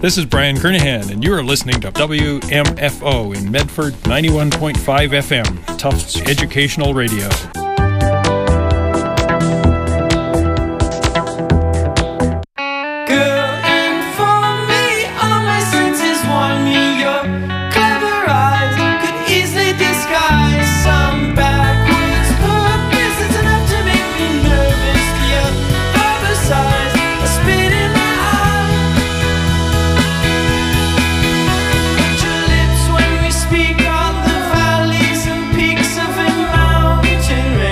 This is Brian Kernahan, and you are listening to WMFO in Medford 91.5 FM, Tufts Educational Radio. Speak on the valleys and peaks of a mountain.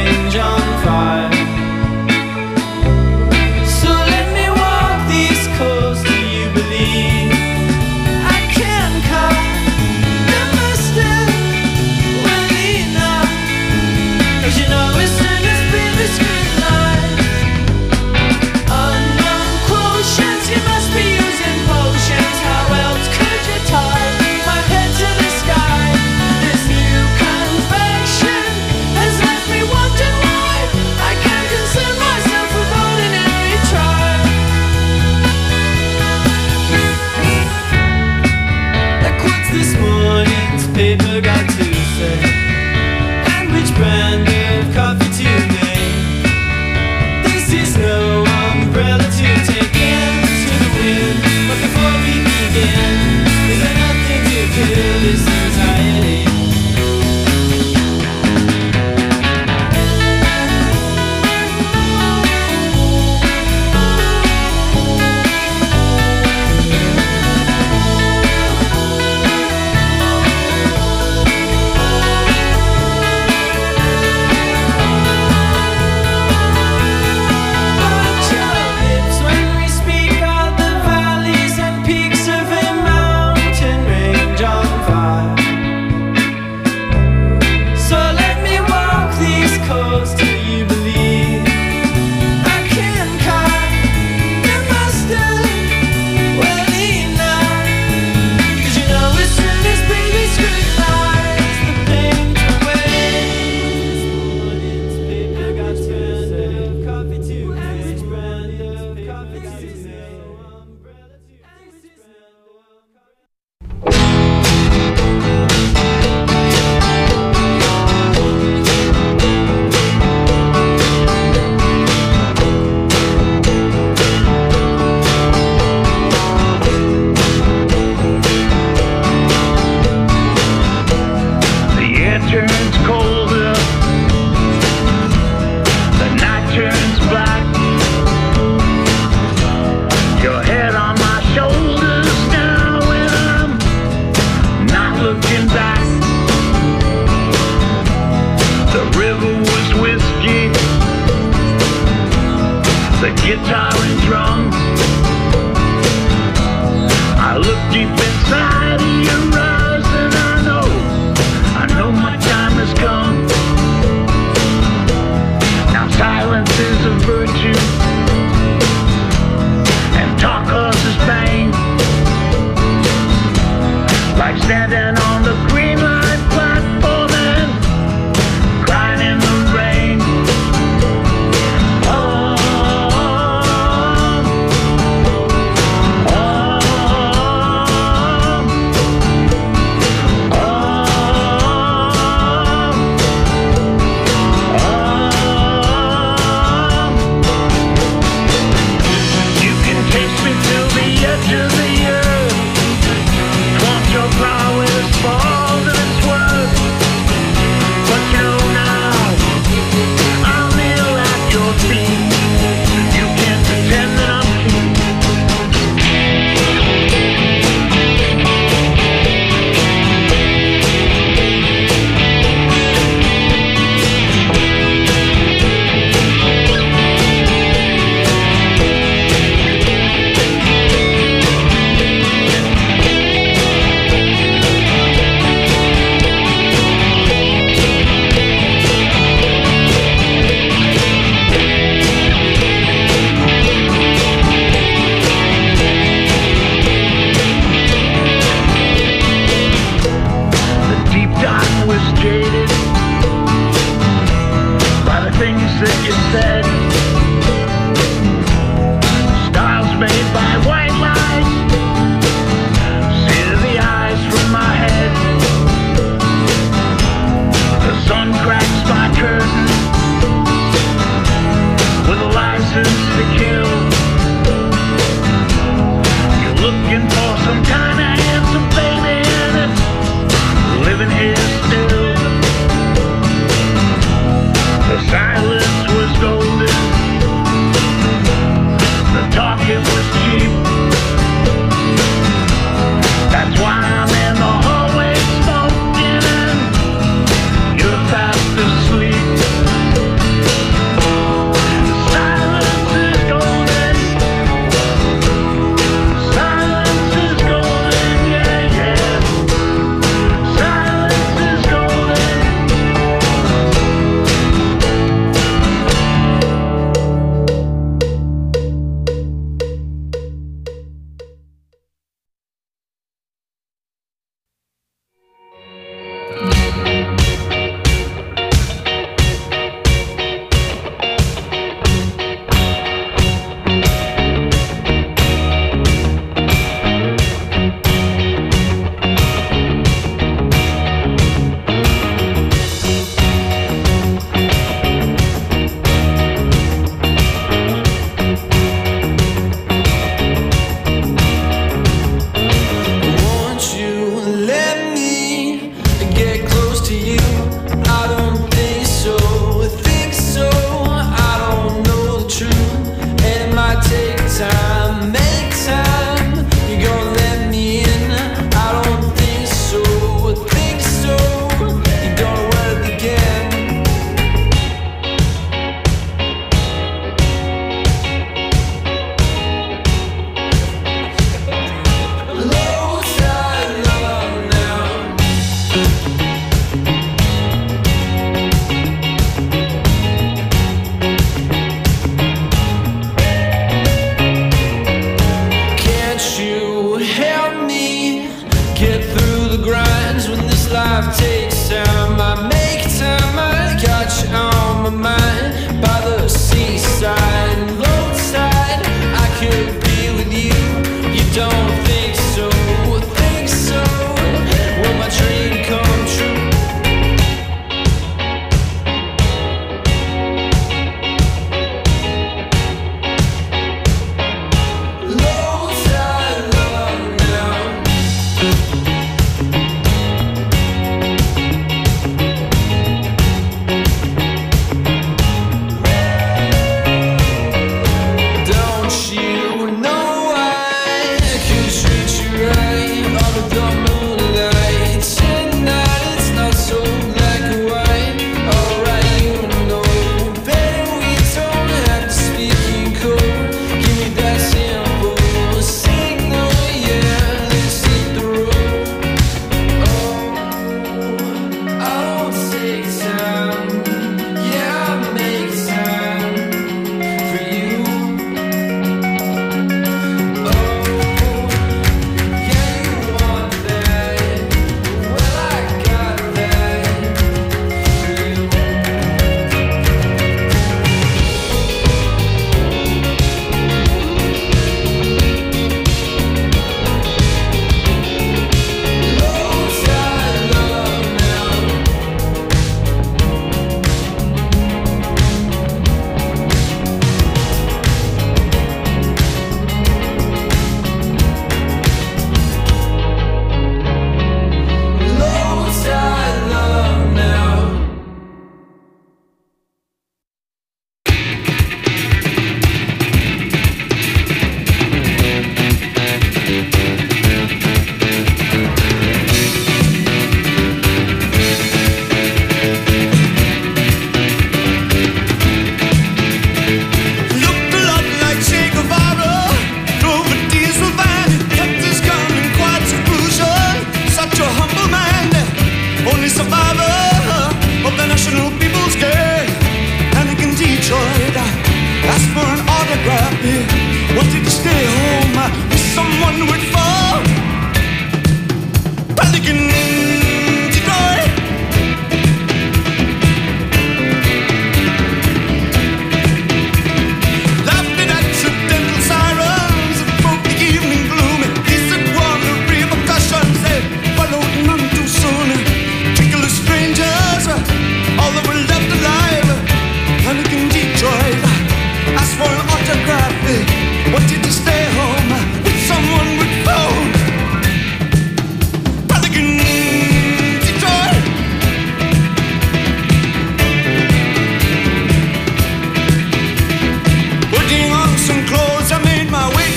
Putting on some clothes, I made my way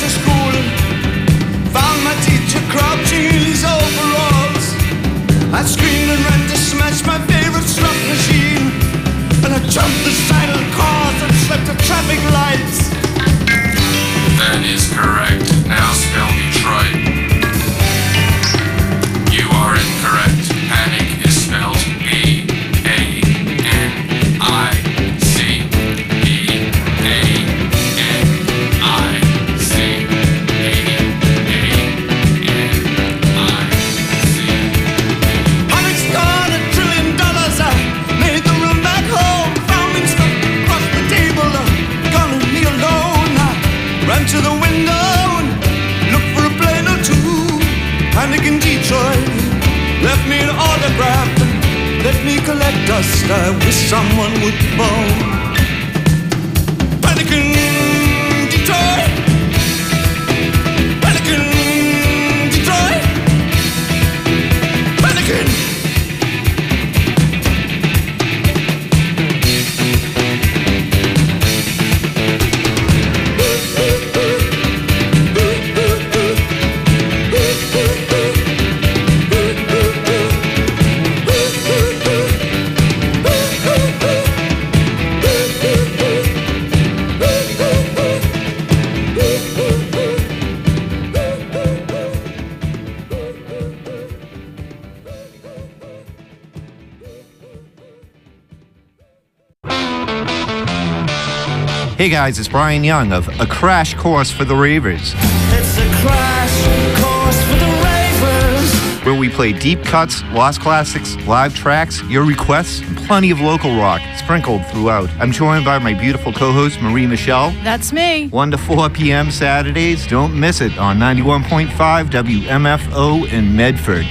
the window and look for a plane or two. Panic in Detroit left me an autograph and let me collect dust. I wish someone would moan. Panic in Detroit. Panic in Detroit. Panic in. Hey guys, it's Brian Young of A Crash Course for the Ravers. It's a crash course for the Ravers. Where we play deep cuts, lost classics, live tracks, your requests, and plenty of local rock sprinkled throughout. I'm joined by my beautiful co-host, Marie Michelle. That's me. 1 to 4 p.m. Saturdays. Don't miss it on 91.5 WMFO in Medford.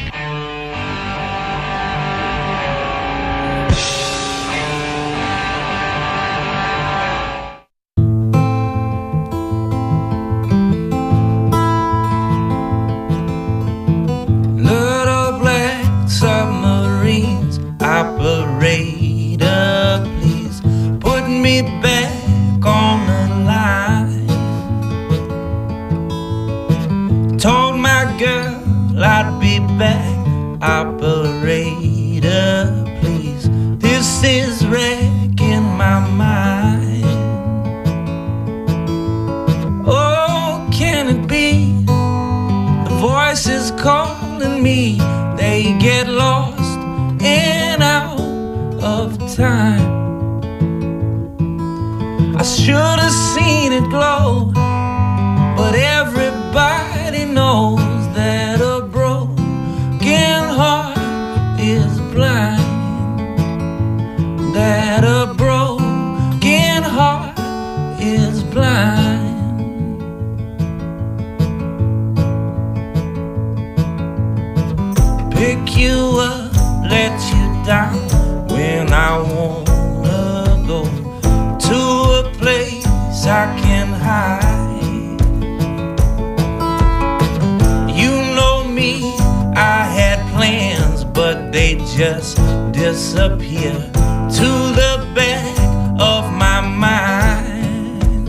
Just disappear to the back of my mind.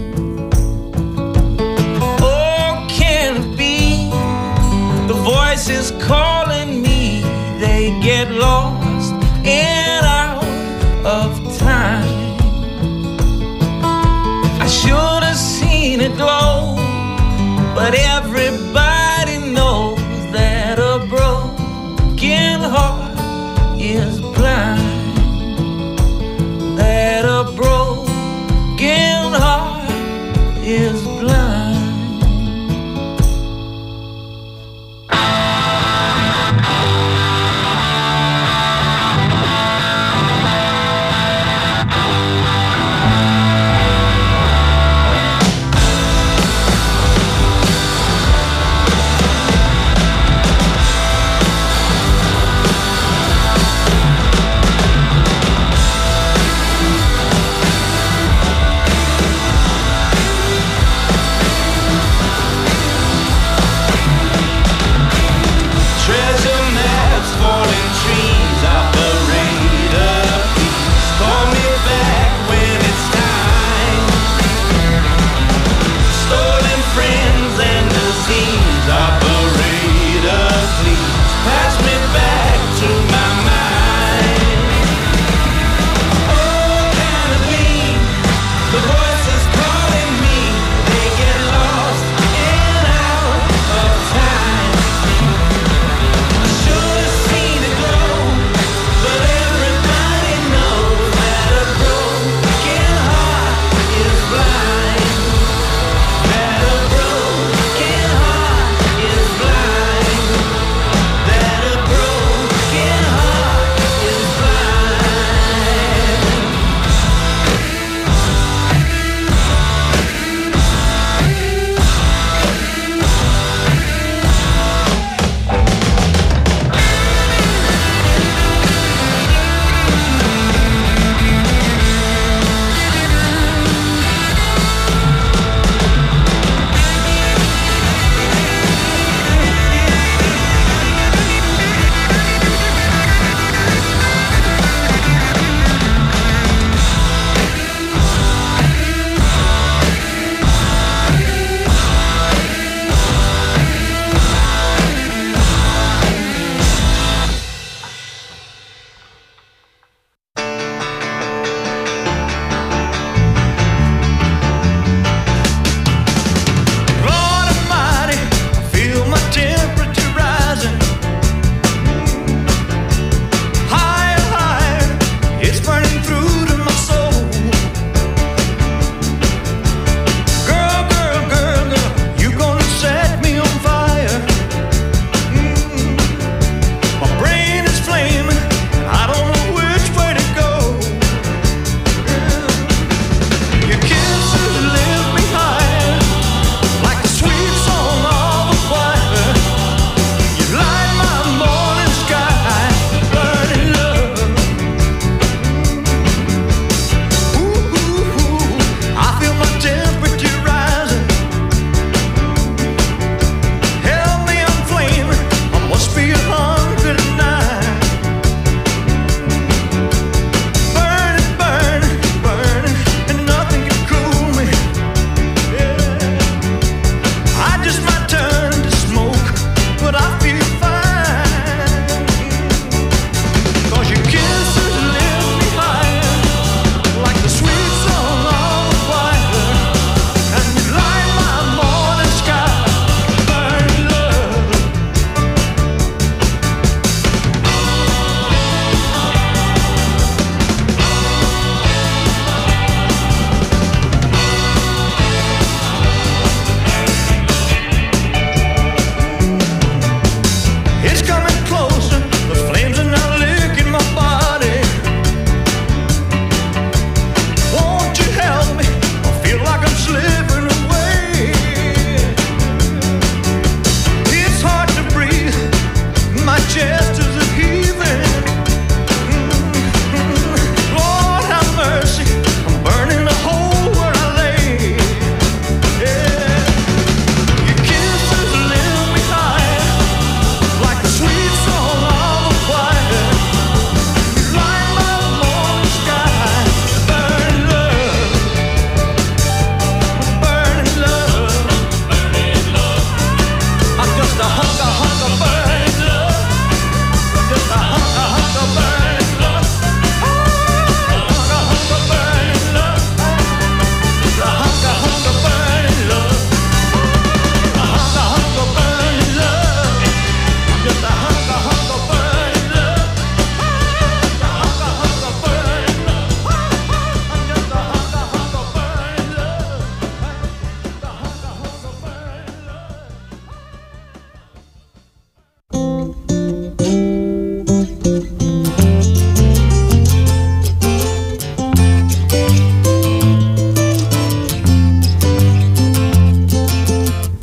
Oh, can it be the voices calling me? They get lost and out of time. I should have seen it glow, but everybody knows that a broken heart is blind, that a broken heart is blind.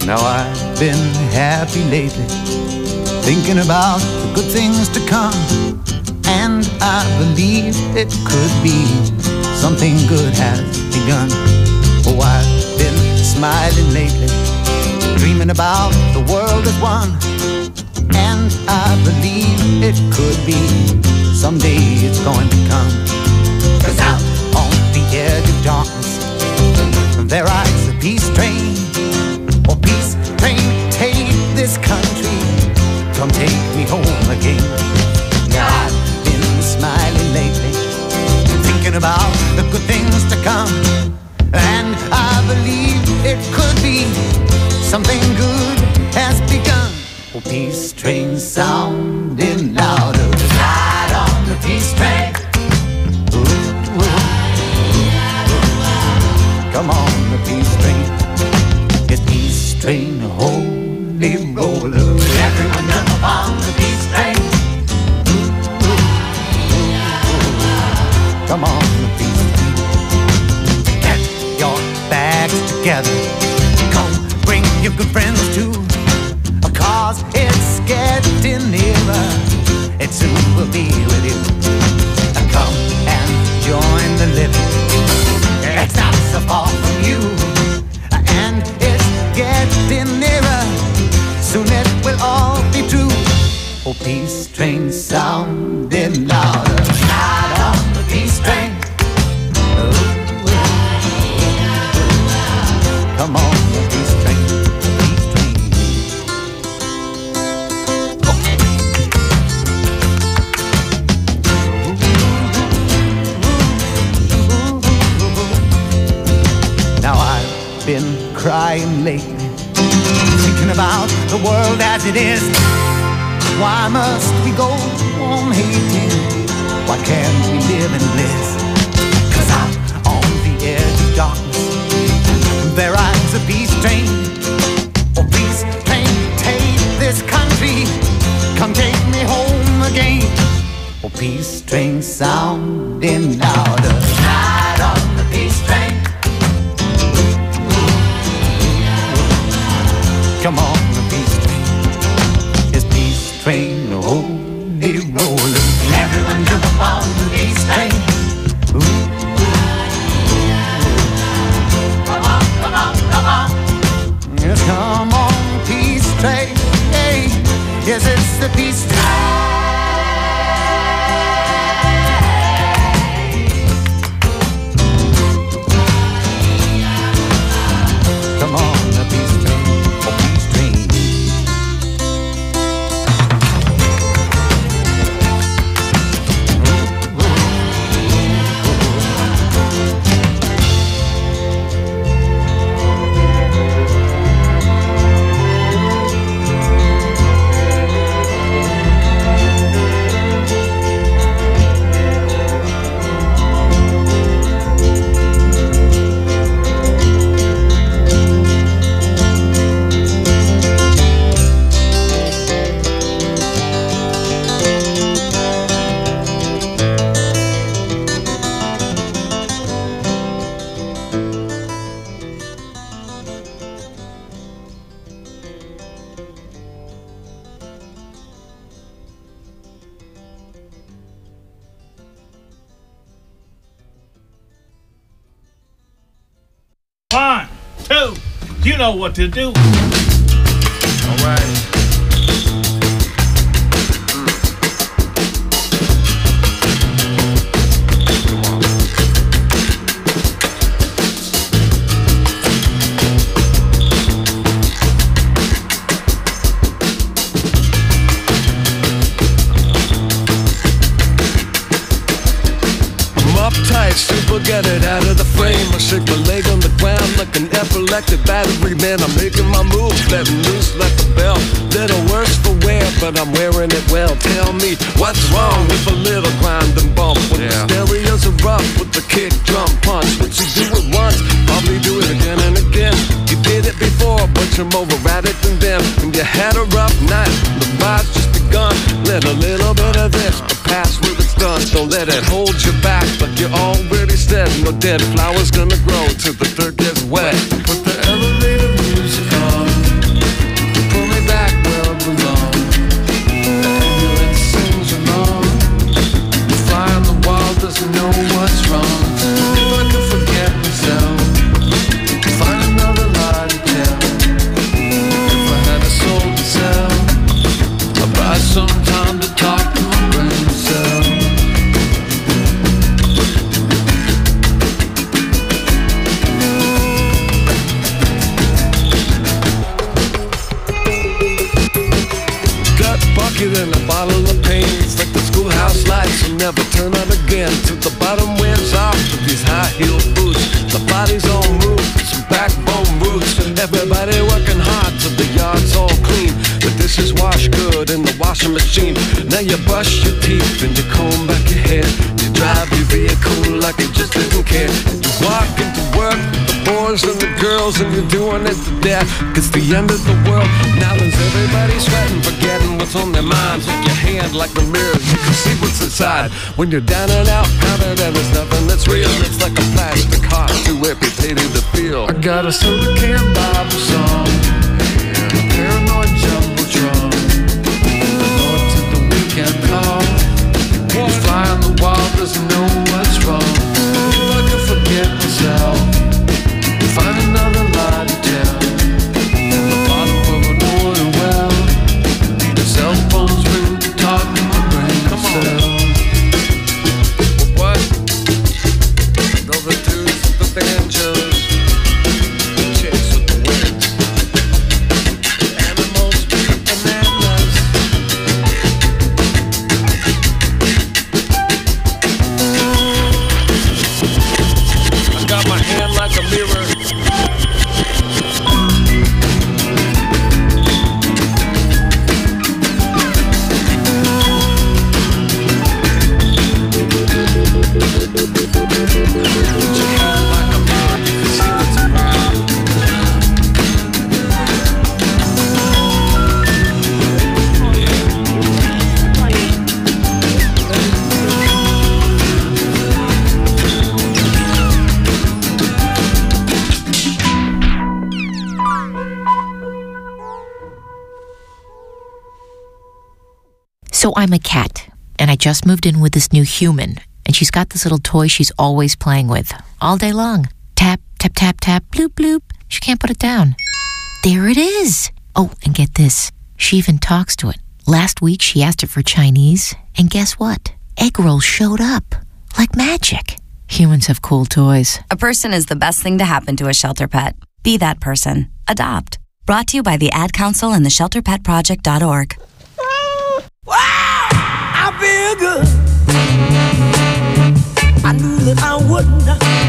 Now I've been happy lately, thinking about the good things to come, and I believe it could be something good has begun. Oh, I've been smiling lately, dreaming about the world as one, and I believe it could be someday it's going to come. 'Cause out on the edge of darkness there rides a peace train. Oh, peace train, take this country, come take me home again. Now I've been smiling lately, thinking about the good things to come, and I believe it could be something good has begun. Oh, peace train sounding louder, ride on the peace train. Ooh, ooh. Come on, the peace train. It's peace train, holy roller. Everyone jump on the peace train. Ooh, ooh. Come on, the peace train. Get your bags together. Come, bring your good friends too. 'Cause it's getting nearer. It soon will be with you. Come and join the living. It's not so far from you, and it's getting nearer. Soon it will all be true. Oh, peace train sounding louder. Ride on the peace train. Ooh. Come on, the peace train. Peace train. Now I've been crying lately, thinking about the world as it is. Why must we go on hating? Why can't we live in bliss? 'Cause out on the edge of darkness there rides a peace train. Oh, peace train, take this country, come take me home again. Oh, peace train sounding louder, ride on the peace train. Come on, the peace train. It's peace train, holy roller. Everyone jump up on the peace train. Ooh. Come on, come on, come on. Yes, come on, peace train. Hey, yes, it's the peace train. Come on, the peace train. Oh, peace train. One, two, you know what to do. All right. Super, get it out of the frame. I shake my leg on the ground like an epileptic battery, man. I'm making my moves, letting loose like a bell. Little worse for wear, but I'm wearing it well. Tell me, what's wrong with a little grind and bump? When the stereos are rough with the kick, drum, punch. What you do it once, probably do it again and again. You did it before, but you're more erratic than them. When you had a rough night, the ride's just begun. Let a little bit of this, but pass where it's done. Don't let it hold you back, like you're already said. No dead flowers gonna grow till the dirt gets wet. Put the elevator music on. naked and a bottle of pain. It's like the schoolhouse lights will never turn on again till the bottom wears off with these high-heeled boots. The body's all moved, some backbone roots. Everybody working hard till the yard's all clean. The dishes wash good in the washing machine. Now you brush your teeth and you comb back your hair. You drive your vehicle like you just didn't care. You walk into work with the boys and the girls, and you're doing it to death. It's the end of the world. Now there's everybody sweating, forgetting what's on their minds. With your hand like a mirror, you can see what's inside. When you're down and out, powdered, and there's nothing that's real. It's like a plastic heart, too amputated to feel. I got a soda can Bible song and a paranoid jumbotron. Going to the weekend call. You fly on the wall, doesn't know what's wrong. I can forget myself, find another lie to tell. In the bottom of an oil well, the cell phone's ring to talk to my brain itself. What? Those are dudes with the banjos, chicks with the wind, animals with the bananas. I got my hand like a mirror. So I'm a cat, and I just moved in with this new human, and she's got this little toy she's always playing with, all day long. Tap, tap, tap, tap, bloop, bloop. She can't put it down. There it is. Oh, and get this. She even talks to it. Last week, she asked it for Chinese, and guess what? Egg rolls showed up. Like magic. Humans have cool toys. A person is the best thing to happen to a shelter pet. Be that person. Adopt. Brought to you by the Ad Council and the ShelterPetProject.org. Wow, I feel good. I knew that I wouldn't.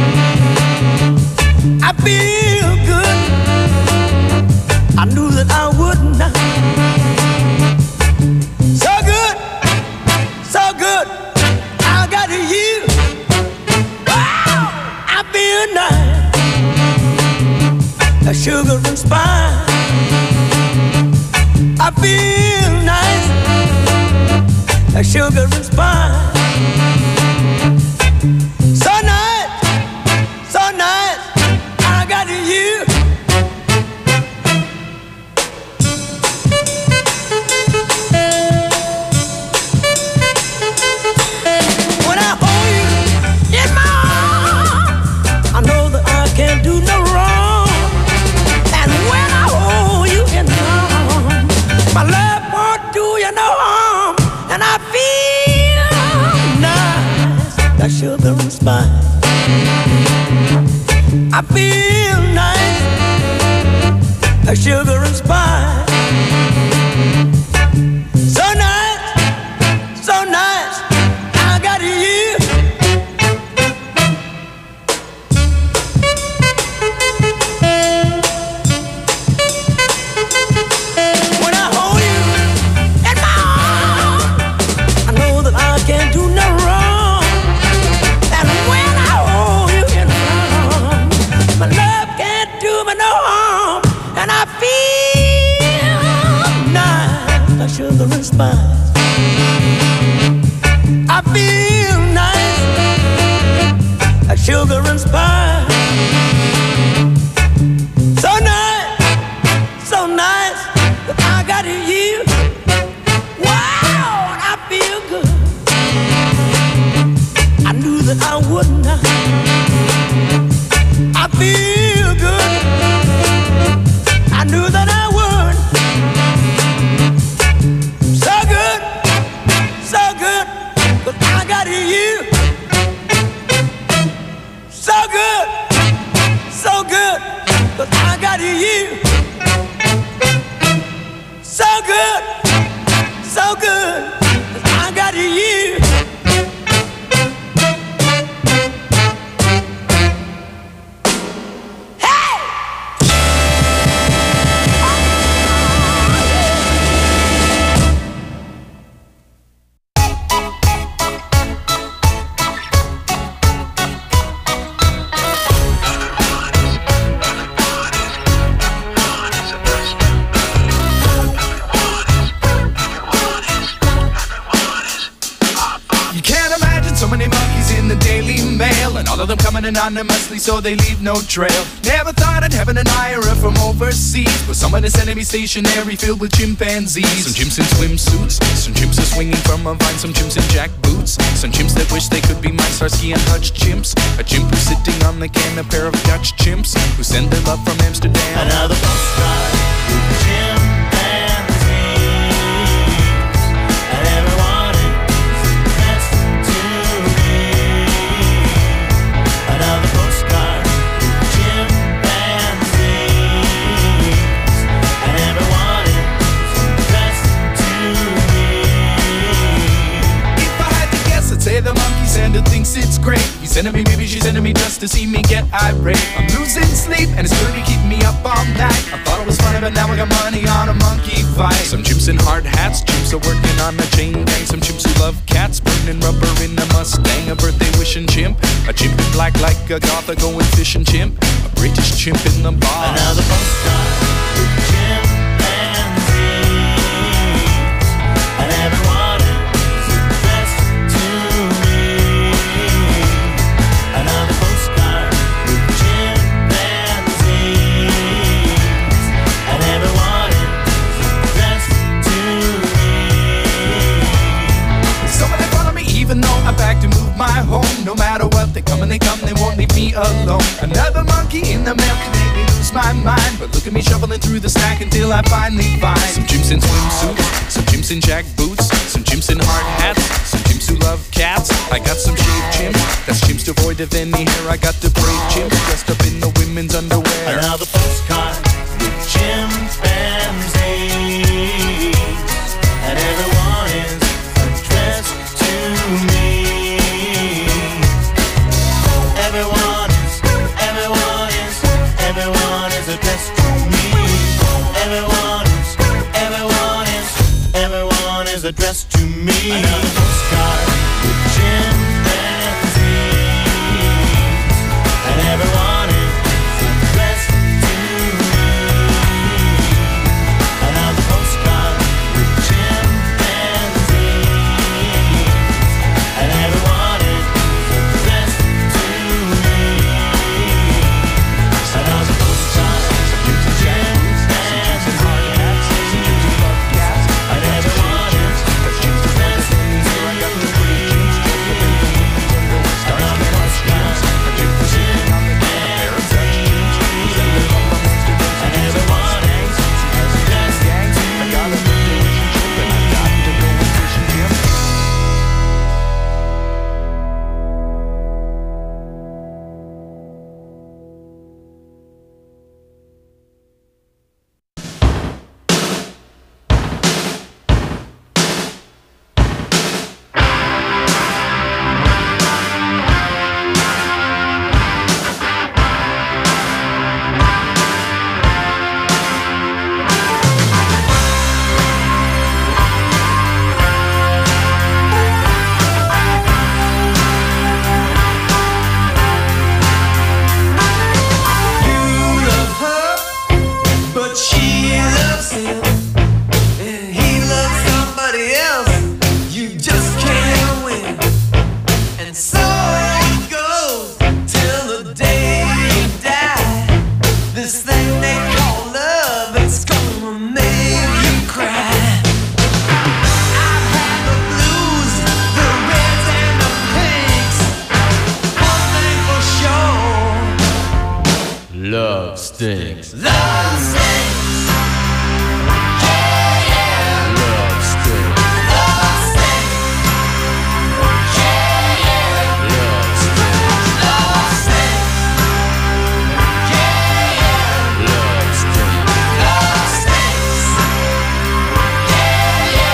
I feel good. I knew that I wouldn't. So good, so good. I got you. Wow, I feel nice. A sugar and spice. I feel nice. A sugar and spice. So nice, so nice. I got you. When I hold you in my arms, I know that I can't do no wrong. And when I hold you in my arms, my love won't do you no harm. And I feel nice, like sugar and spice. I feel nice, like sugar and spice. So nice, so nice. I got you. When I hold you in my arms, I know that I can't do no wrong. And when I hold you in my arms, my love can't do me no harm. And I feel nice, like sugar and spice. I feel nice, like sugar and spice. So nice, so nice that I got you. Wow, I feel good. I knew that I wouldn't. I feel good. I knew that I would. So good, so good, but I got you. So good, but I got you. So good, coming anonymously so they leave no trail. Never thought I'd have an admirer from overseas, but someone is sending me stationery filled with chimpanzees. Some chimps in swimsuits, some chimps are swinging from a vine, some chimps in jack boots, some chimps that wish they could be my Starsky and Hutch chimps. A chimp who's sitting on the can, a pair of Dutch chimps who send their love from Amsterdam. Another postcard with chimpanzees, and everyone is addressed to me. Another postcard with chimpanzees, and everyone is addressed to me. If I had to guess, I'd say the monkey sender thinks it's great. He's sending me, maybe she's sending me just to see me get irate. I'm losing sleep and it's gonna be keeping me up all night. I thought it was funny, but now I got money on a monkey fight. Some chimps in hard hats, chimps are working on a chain gang. Some chimps who love cats, burning rubber in a Mustang. A birthday wishing chimp, a chimp in black like a gotha going fishing chimp, a British chimp in the bar. Another postcard with chimpanzees, and everyone is addressed to me. Another postcard with chimpanzees, and everyone is addressed to me. Someone in front of me, even though I back to move my home. No matter what, they come and they come, they won't leave me alone. Another monkey in the mail can make me lose my mind, but look at me shuffling through the stack until I finally find some chimps in swimsuits, some chimps in jack boots, some chimps in hard hats, some chimps who love cats. I got some shaved chimps, that's chimps devoid of any hair. I got the brave chimps dressed up in the women's underwear. Another postcard with chimpanzees, and everyone is addressed to me. Everyone is addressed to me. Everyone is addressed to me. Another postcard with chimpanzees, and everyone is addressed to me. Another postcard with chimpanzees, and everyone is addressed to me. Another postcard with chimpanzees, and everyone is addressed to me. Love stinks. Love stinks. Yeah, yeah. Love stinks. Love stinks. Yeah, yeah. Love stinks. Love stinks. Yeah, yeah. Love stinks. Love stinks. Yeah,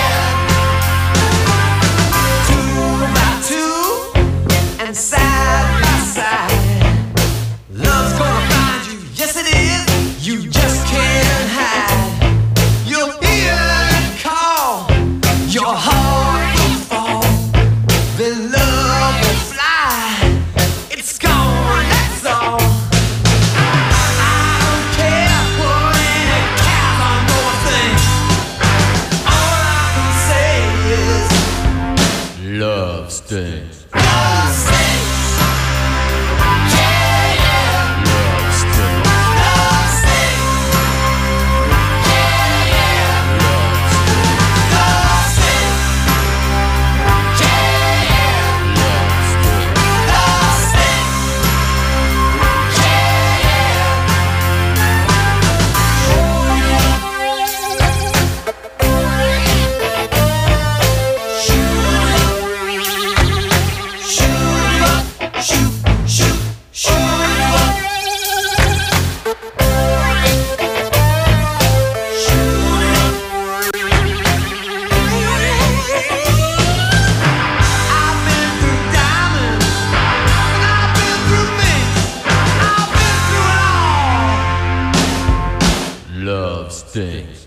yeah. 2 by 2 and side by side. Love's gonna find you, yes it is. You just can't hide. You'll hear it call, your heart will fall. Then love will fly. It's gone, that's all. I don't care what any cowboy boy thinks. All I can say is Love stinks. Love stinks. Stinks.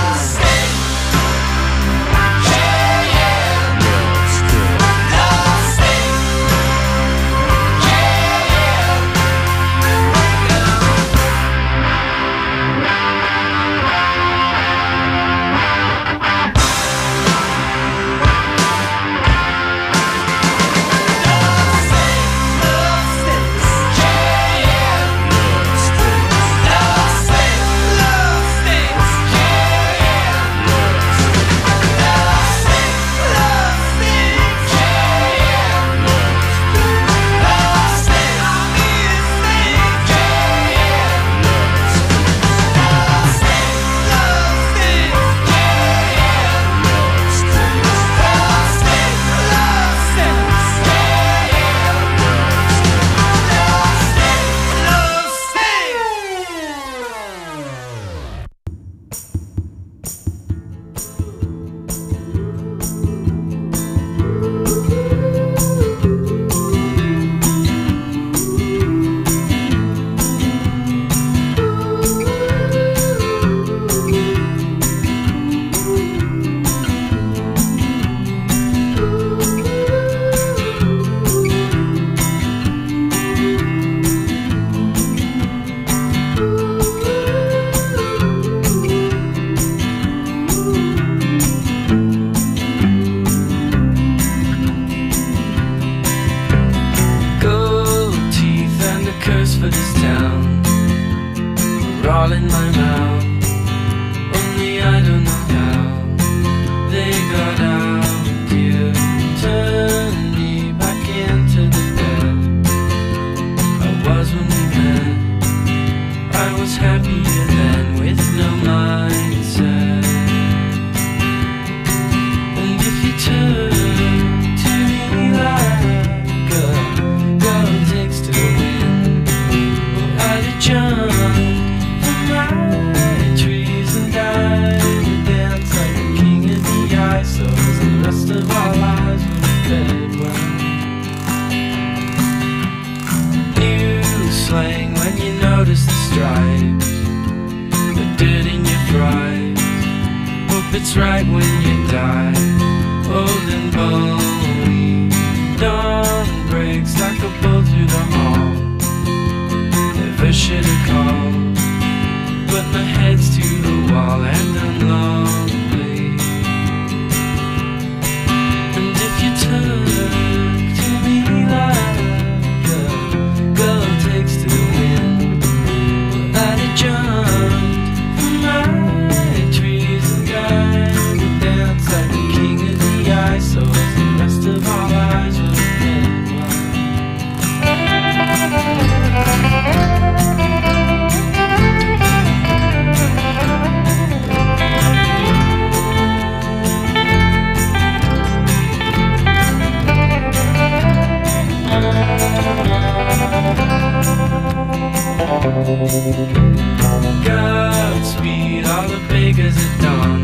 Godspeed, all the beggars at dawn,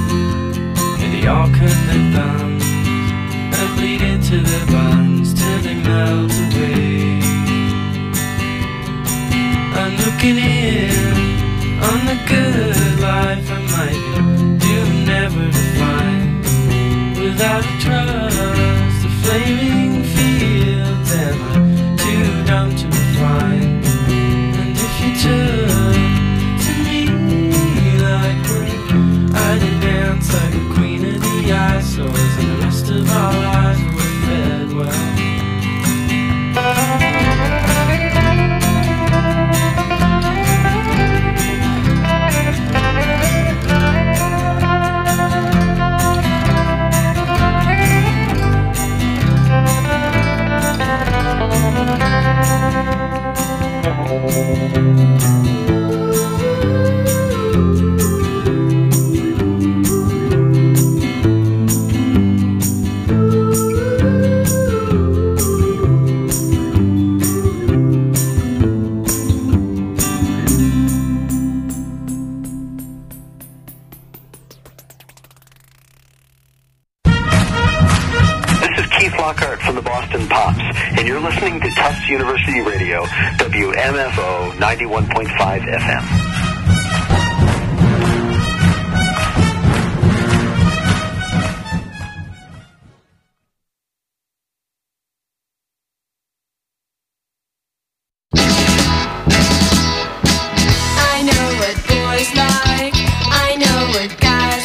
and they all cut their thumbs and bleed into their buns till they melt away. I'm looking in on the good life I might be doomed never to find. Without a trust, the flaming fields am I too dumb to refine. And if you took to me like one, I'd dance like a queen of the ice, and the rest of our lives were fed well. From the Boston Pops, and you're listening to Tufts University Radio, WMFO 91.5 FM.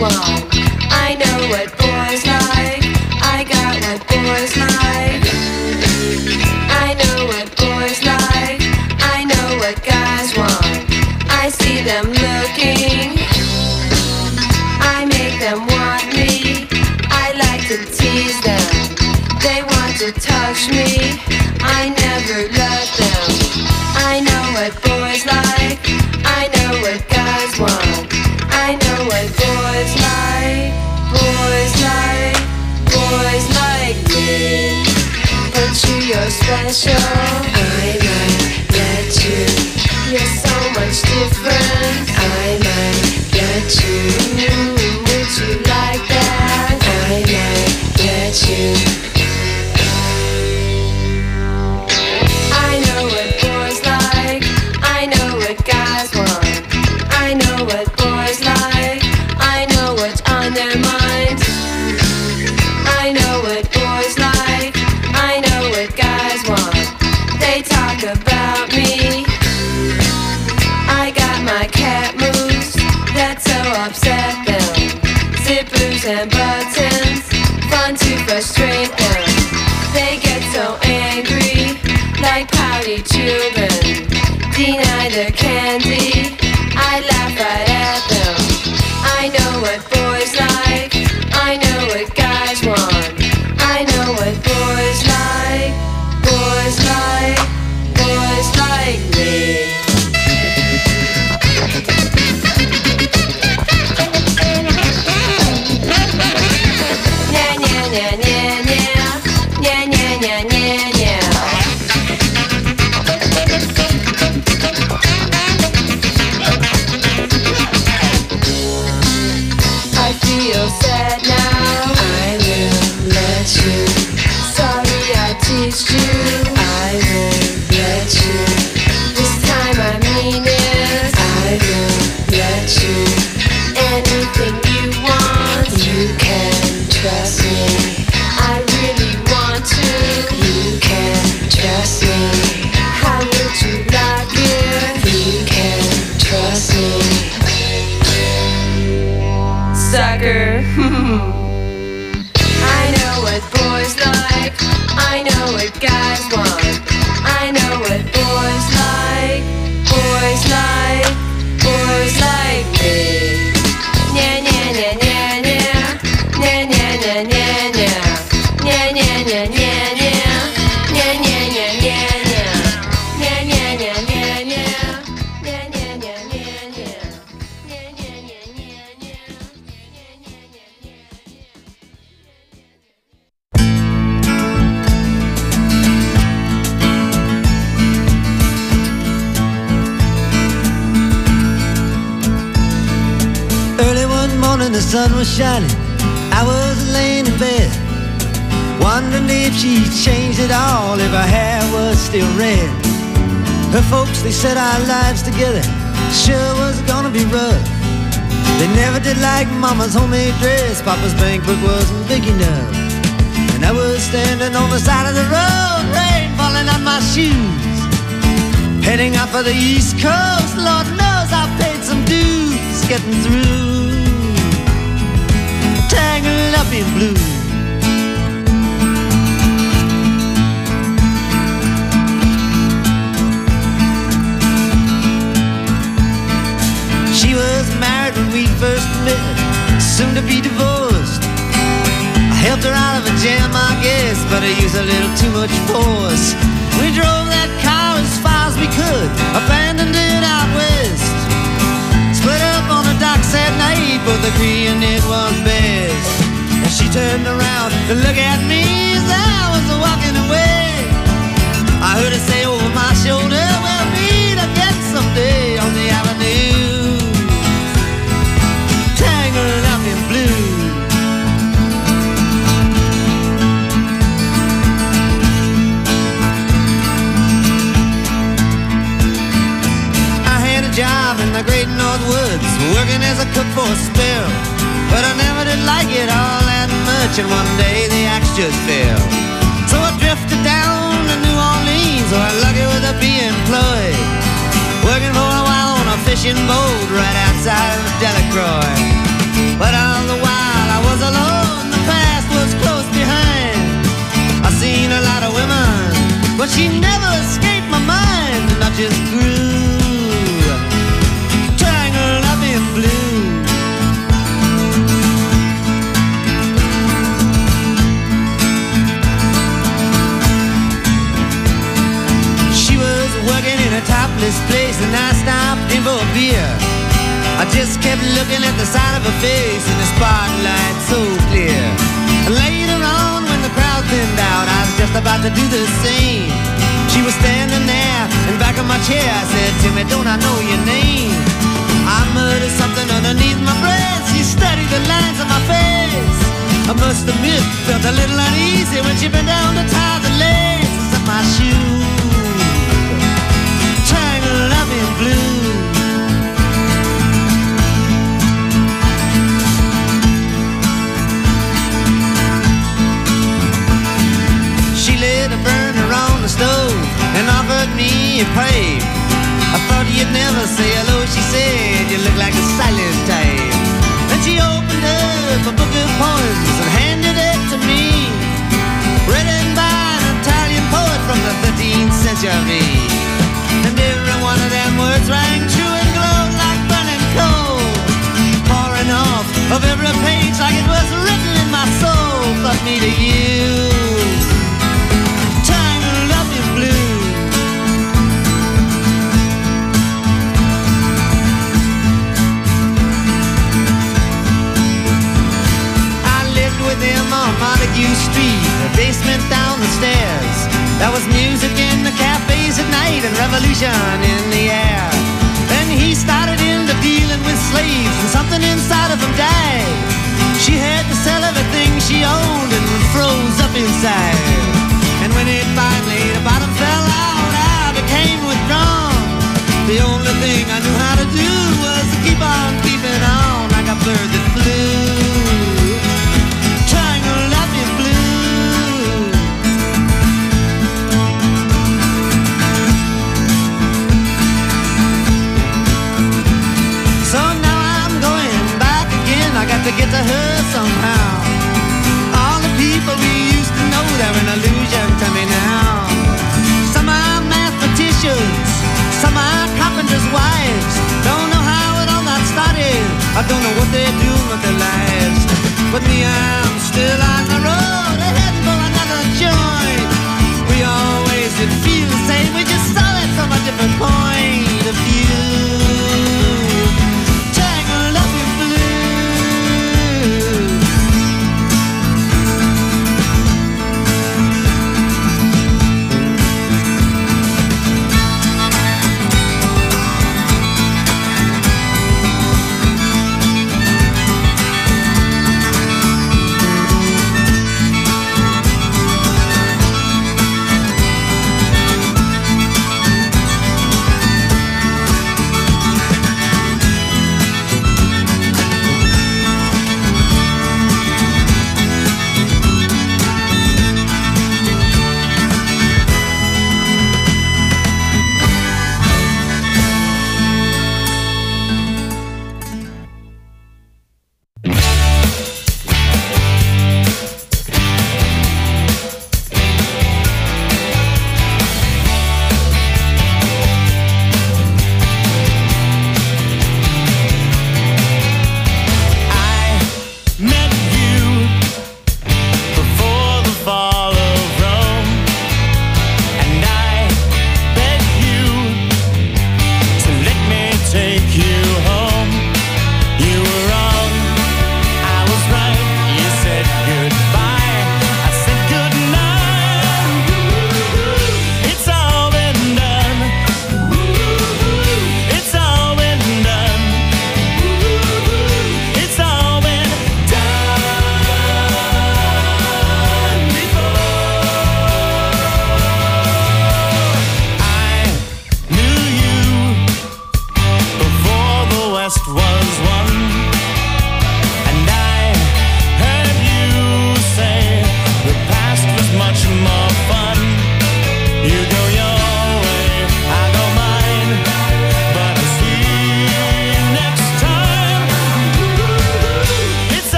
want. I know what boys like. I got what boys like. I know what boys like. I know what guys want. I see them looking. I make them want me. I like to tease them. They want to touch me. I never let them. I know what boys like. I know what guys want. I know what boys like. Boys like. Boys like me. But you're special. I might let you. You're so much different. I might let you. Would you like that? I might let you. I know what boys like. I know what guys want. I know what boys like. I know what's on their minds. I know what boys like. I know what guys want. They talk about me. I got my cat moves that so upset them. Zippers and buttons, fun to frustrate them. They get so angry, like pouty children. Deny their candy, I laugh right at them. I know what boys like. I know what guys want. I know what boys like. Boys like. Boys like me. Nya nya nya nya nya. Nya nya nya nya nya. I feel sad now. I will let you. Sorry I teased you. I will let you. This time I mean it. I will let you. Anything you want, you can trust me. I really want to. You can trust me. How would you like it? You can trust me. Sucker. I know what boys like. I know what guys want. I know what boys like. Boys like. Boys like me. Nya nya nya nya nya. Nya nya nya nya nya. Nya nya nya nya nya. Nya nya nya nya nya. Nya nya nya nya nya. Nya nya nya nya nya. Nya nya nya nya nya. Early one morning the sun was shining. I was laying in bed, wondering if she changed it all, if her hair was still red. Her folks, they said our lives together sure was gonna be rough. They never did like Mama's homemade dress. Papa's bank book wasn't big enough. And I was standing on the side of the road, rain falling on my shoes, heading out for the East Coast. Lord knows I paid some dues getting through, tangled up in blue. She was married when we first met, soon to be divorced. I helped her out of a jam, I guess, but I used a little too much force. We drove that car as far as we could, abandoned it out west. Split up on the docks at night, both agreeing it was best. And she turned around to look at me as I was walking away. I heard her say over my shoulder, we'll meet again someday on the avenue, tangled up in blue. I had a job in the great North Woods, working as a cook for a spell, but I never did like it all that much, and one day the axe just fell. So I drifted down to New Orleans, where lucky with a be employed, working for a while on a fishing boat right outside of Delacroix. But I at the sight of her face in the spotlight so clear. And later on, when the crowd thinned out, I was just about to do the same. She was standing there in back of my chair. I said, Timmy, don't I know your name? I muttered something underneath my breath. She studied the lines on my face. I must admit, felt a little uneasy when she bent down to tie the laces of my shoes. Tangled up in blue. She lit a burner on the stove and offered me a pipe. I thought you'd never say hello, she said, you look like a silent type. Then she opened up a book of poems and handed it to me, written by an Italian poet from the 13th century. And every one of them words rang true and glowed like burning coal, pouring off of every page like it was written in my soul. Fuck me to you, tangled up in blue. With him on Montague Street, the basement down the stairs. There was music in the cafes at night and revolution in the air. Then he started into dealing with slaves and something inside of him died. She had to sell everything she owned and froze up inside. And when it finally, the bottom fell out, I became withdrawn. The only thing I knew how to do was to keep on keeping on like a bird that flew. To get to her somehow. All the people we used to know, they're an illusion to me now. Some are mathematicians, some are carpenters' wives. Don't know how it all got started, I don't know what they're doing with their lives. But me, I'm still on the road, heading for another joint. We always did feel the same, we just saw it from a different point of view.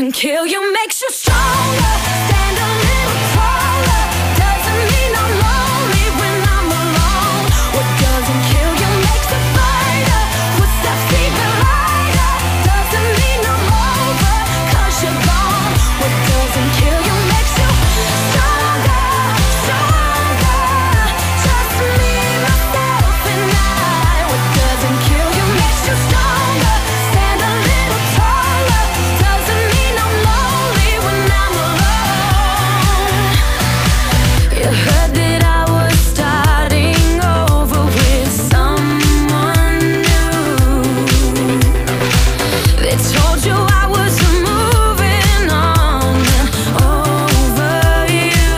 doesn't kill you makes you stronger. Stand a little taller. Doesn't mean I'm lonely when I'm alone. What doesn't kill you makes a fighter. Footsteps even lighter. Doesn't mean I'm over, 'cause you're gone. What doesn't kill you makes you stronger, stronger. Just me, myself, and I. What doesn't kill you makes you stronger. Stand a little taller. Doesn't mean I'm lonely when I'm alone. You heard that I was starting over with someone new. They told you I was moving on over you.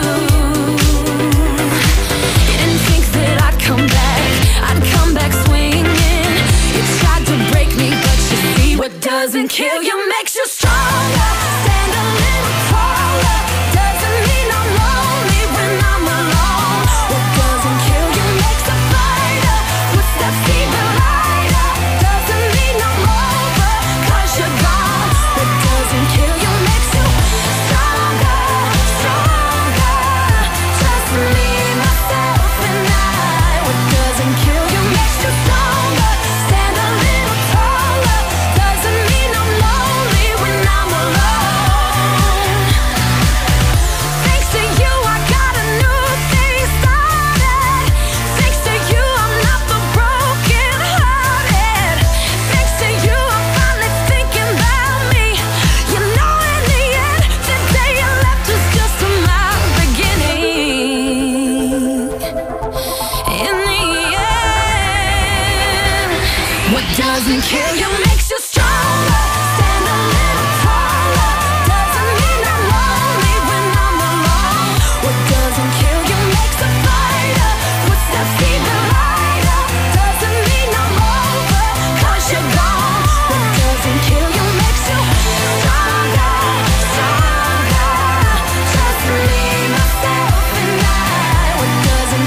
You didn't think that I'd come back swinging. You tried to break me, but you see what doesn't kill you makes you stronger. Stand a little taller. Doesn't mean I'm lonely when I'm alone. What doesn't kill you makes a fighter. Footsteps even lighter. Doesn't mean I'm over, 'cause you're gone. What doesn't kill you makes you stronger, stronger. Just me, myself, and I. What doesn't kill you makes you stronger. Stand a little taller. Doesn't mean I'm lonely when I'm alone. Thanks to you, I got a new thing started. Thanks to you, I'm not the broken hearted. Thanks to you, I'm finally thinking about me. You know, in the end, the day you left was just my beginning. In the end, what doesn't kill you